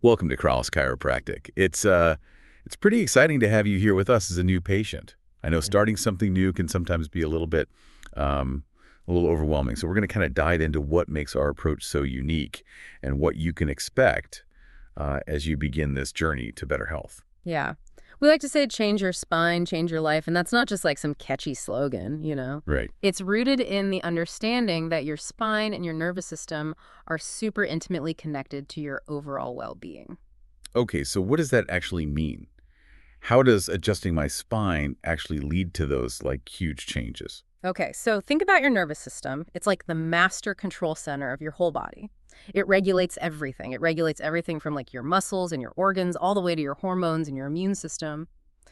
Welcome to Kraus Chiropractic. It's pretty exciting to have you here with us as a new patient. I know starting something new can sometimes be a little bit, a little overwhelming. So we're going to kind of dive into what makes our approach so unique and what you can expect as you begin this journey to better health. Yeah. We like to say change your spine, change your life, and that's not just like some catchy slogan. Right. It's rooted in the understanding that your spine and your nervous system are super intimately connected to your overall well-being. Okay, so what does that actually mean? How does adjusting my spine actually lead to those huge changes? Okay, so think about your nervous system. It's like the master control center of your whole body. It regulates everything. It regulates everything from like your muscles and your organs all the way to your hormones and your immune system.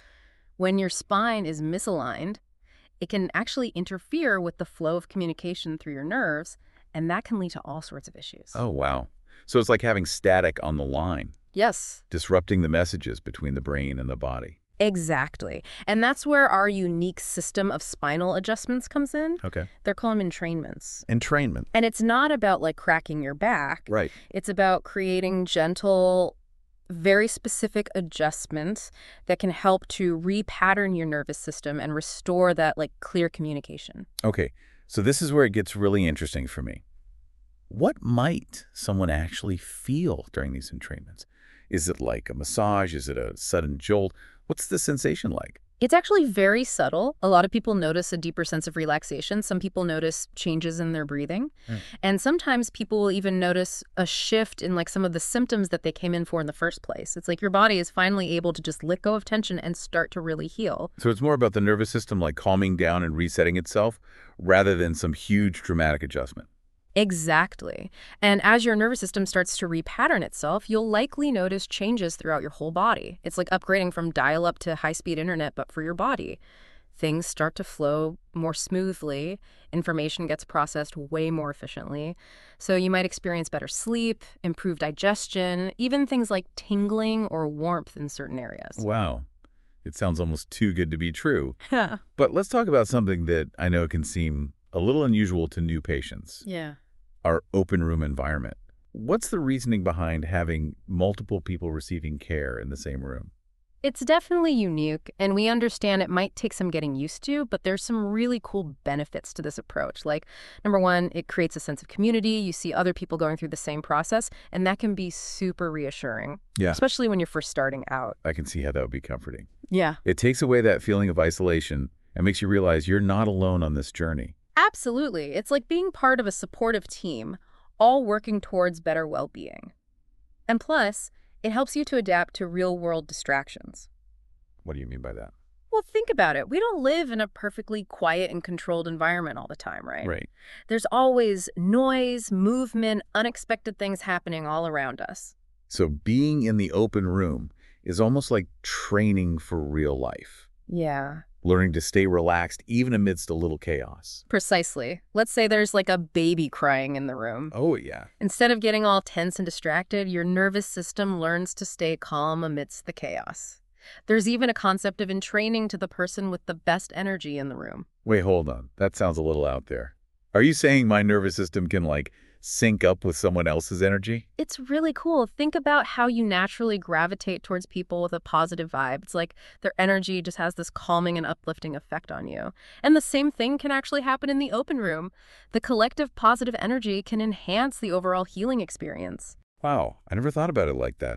When your spine is misaligned, it can actually interfere with the flow of communication through your nerves, and that can lead to all sorts of issues. Oh, wow. So it's like having static on the line, Yes, disrupting the messages between the brain and the body. exactly. And that's where our unique system of spinal adjustments comes in. Okay. They're called entrainments. Entrainment. And it's not about like cracking your back. Right. It's about creating gentle, very specific adjustments that can help to repattern your nervous system and restore that like clear communication. Okay, so this is where it gets really interesting for me. What might someone actually feel during these entrainments? Is it like a massage? Is it a sudden jolt? What's the sensation like? It's actually very subtle. A lot of people notice a deeper sense of relaxation. Some people notice changes in their breathing. Mm. And sometimes people will even notice a shift in like some of the symptoms that they came in for in the first place. It's like your body is finally able to just let go of tension and start to really heal. So it's more about the nervous system calming down and resetting itself rather than some huge dramatic adjustment. Exactly. And as your nervous system starts to repattern itself, you'll likely notice changes throughout your whole body. It's like upgrading from dial-up to high-speed internet, but for your body. Things start to flow more smoothly. Information gets processed way more efficiently. So you might experience better sleep, improved digestion, even things like tingling or warmth in certain areas. Wow. It sounds almost too good to be true. Yeah. But let's talk about something that I know can seem a little unusual to new patients. Yeah. Our open room environment. What's the reasoning behind having multiple people receiving care in the same room? It's definitely unique, and we understand it might take some getting used to, but there's some really cool benefits to this approach. Like, number one, it creates a sense of community. You see other people going through the same process, and that can be super reassuring, Yeah, especially when you're first starting out. I can see how that would be comforting. Yeah. It takes away that feeling of isolation and makes you realize you're not alone on this journey. Absolutely. It's like being part of a supportive team, all working towards better well-being. And plus, it helps you to adapt to real-world distractions. What do you mean by that? Well, think about it. We don't live in a perfectly quiet and controlled environment all the time, right? Right. There's always noise, movement, unexpected things happening all around us. So being in the open room is almost like training for real life, Yeah, learning to stay relaxed even amidst a little chaos. precisely. Let's say there's like a baby crying in the room. Oh, yeah. Instead of getting all tense and distracted, your nervous system learns to stay calm amidst the chaos. There's even a concept of entraining to the person with the best energy in the room. Wait, hold on. That sounds a little out there. Are you saying my nervous system can sync up with someone else's energy? It's really cool. Think about how you naturally gravitate towards people with a positive vibe. It's like their energy just has this calming and uplifting effect on you. And the same thing can actually happen in the open room. The collective positive energy can enhance the overall healing experience. Wow, I never thought about it like that.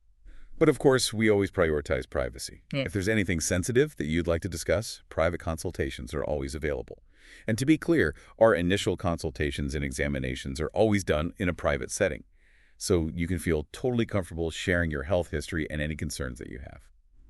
But of course, we always prioritize privacy. Yeah. If there's anything sensitive that you'd like to discuss, private consultations are always available. And to be clear, our initial consultations and examinations are always done in a private setting, so you can feel totally comfortable sharing your health history and any concerns that you have.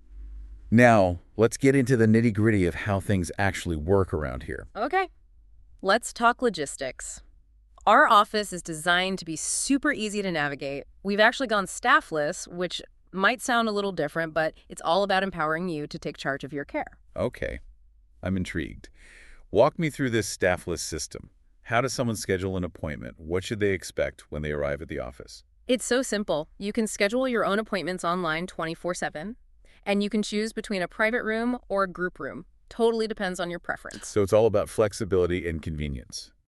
Now, let's get into the nitty-gritty of how things actually work around here. Okay, let's talk logistics. Our office is designed to be super easy to navigate. We've actually gone staffless, which might sound a little different, but it's all about empowering you to take charge of your care. Okay, I'm intrigued. Walk me through this staffless system. How does someone schedule an appointment? What should they expect when they arrive at the office? It's so simple. You can schedule your own appointments online 24/7, and you can choose between a private room or a group room. Totally depends on your preference. So it's all about flexibility and convenience.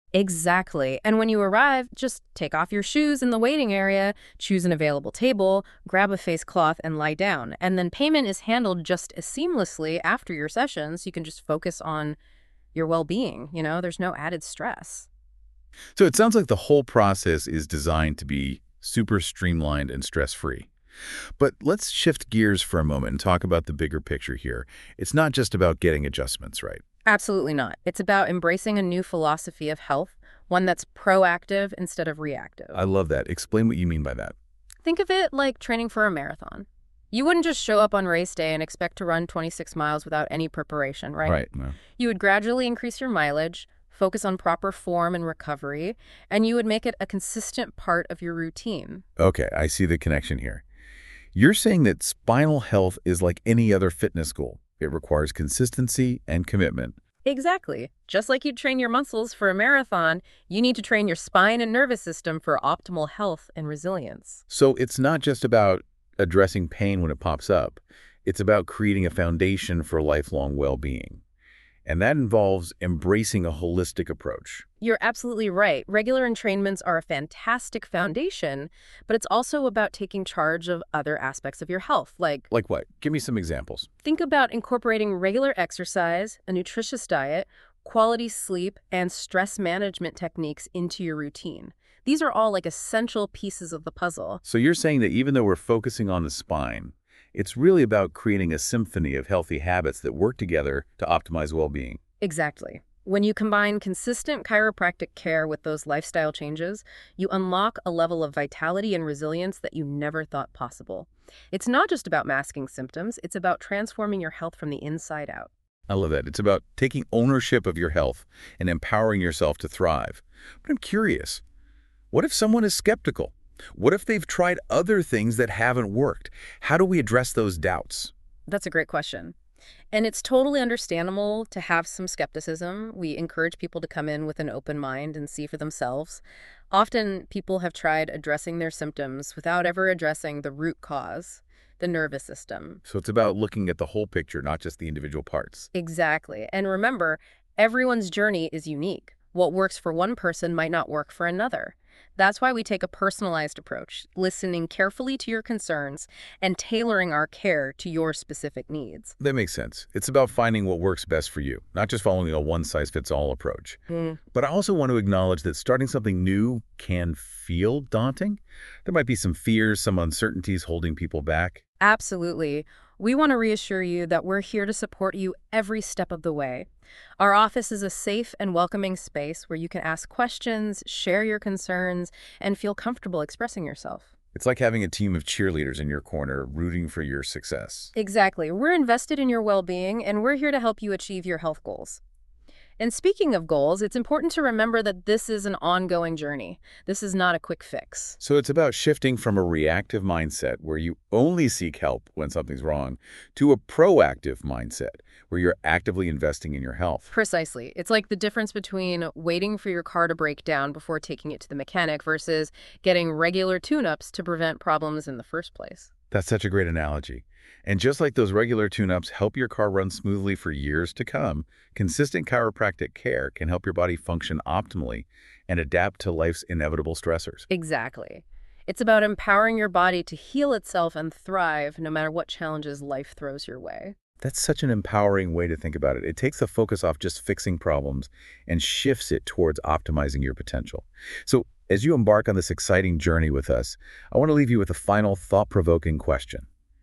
Exactly. And when you arrive, just take off your shoes in the waiting area, choose an available table, grab a face cloth, and lie down. And then payment is handled just as seamlessly after your sessions. You can just focus on your well-being. There's no added stress. So it sounds like the whole process is designed to be super streamlined and stress-free. But let's shift gears for a moment and talk about the bigger picture here. It's not just about getting adjustments, right? Absolutely not. It's about embracing a new philosophy of health, one that's proactive instead of reactive. I love that. Explain what you mean by that. Think of it like training for a marathon. You wouldn't just show up on race day and expect to run 26 miles without any preparation, right? Right. No. You would gradually increase your mileage, focus on proper form and recovery, and you would make it a consistent part of your routine. Okay, I see the connection here. You're saying that spinal health is like any other fitness goal. It requires consistency and commitment. Exactly. Just like you train your muscles for a marathon, you need to train your spine and nervous system for optimal health and resilience. So it's not just about addressing pain when it pops up. It's about creating a foundation for lifelong well-being. And that involves embracing a holistic approach. You're absolutely right. Regular entrainments are a fantastic foundation, but it's also about taking charge of other aspects of your health. Like, Like what? Give me some examples. think about incorporating regular exercise, a nutritious diet, quality sleep, and stress management techniques into your routine. These are all like essential pieces of the puzzle. So you're saying that even though we're focusing on the spine, it's really about creating a symphony of healthy habits that work together to optimize well-being. Exactly. When you combine consistent chiropractic care with those lifestyle changes, you unlock a level of vitality and resilience that you never thought possible. It's not just about masking symptoms, it's about transforming your health from the inside out. I love that. It's about taking ownership of your health and empowering yourself to thrive. But I'm curious, what if someone is skeptical? What if they've tried other things that haven't worked? How do we address those doubts? That's a great question. And it's totally understandable to have some skepticism. We encourage people to come in with an open mind and see for themselves. Often, people have tried addressing their symptoms without ever addressing the root cause, the nervous system. So it's about looking at the whole picture, not just the individual parts. Exactly. And remember, everyone's journey is unique. What works for one person might not work for another. That's why we take a personalized approach, listening carefully to your concerns and tailoring our care to your specific needs. That makes sense. It's about finding what works best for you, not just following a one-size-fits-all approach. But I also want to acknowledge that starting something new can feel daunting. There might be some fears, some uncertainties holding people back. Absolutely. We want to reassure you that we're here to support you every step of the way. Our office is a safe and welcoming space where you can ask questions, share your concerns, and feel comfortable expressing yourself. It's like having a team of cheerleaders in your corner rooting for your success. Exactly. We're invested in your well-being, and we're here to help you achieve your health goals. And speaking of goals, it's important to remember that this is an ongoing journey. This is not a quick fix. So it's about shifting from a reactive mindset where you only seek help when something's wrong to a proactive mindset where you're actively investing in your health. Precisely. It's like the difference between waiting for your car to break down before taking it to the mechanic versus getting regular tune-ups to prevent problems in the first place. That's such a great analogy. And just like those regular tune-ups help your car run smoothly for years to come, consistent chiropractic care can help your body function optimally and adapt to life's inevitable stressors. Exactly. It's about empowering your body to heal itself and thrive no matter what challenges life throws your way. That's such an empowering way to think about it. It takes the focus off just fixing problems and shifts it towards optimizing your potential. So as you embark on this exciting journey with us, I want to leave you with a final thought-provoking question.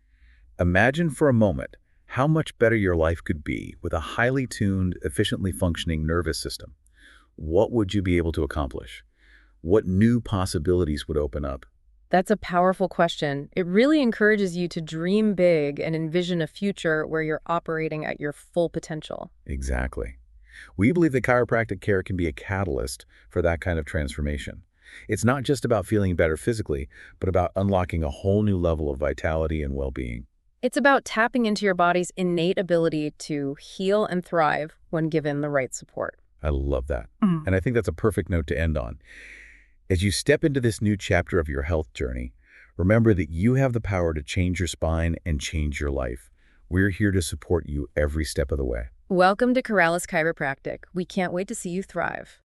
Imagine for a moment how much better your life could be with a highly tuned, efficiently functioning nervous system. What would you be able to accomplish? What new possibilities would open up? That's a powerful question. It really encourages you to dream big and envision a future where you're operating at your full potential. Exactly. We believe that chiropractic care can be a catalyst for that kind of transformation. It's not just about feeling better physically, but about unlocking a whole new level of vitality and well-being. It's about tapping into your body's innate ability to heal and thrive when given the right support. I love that. And I think that's a perfect note to end on. As you step into this new chapter of your health journey, remember that you have the power to change your spine and change your life. We're here to support you every step of the way. Welcome to Corrales Chiropractic. We can't wait to see you thrive.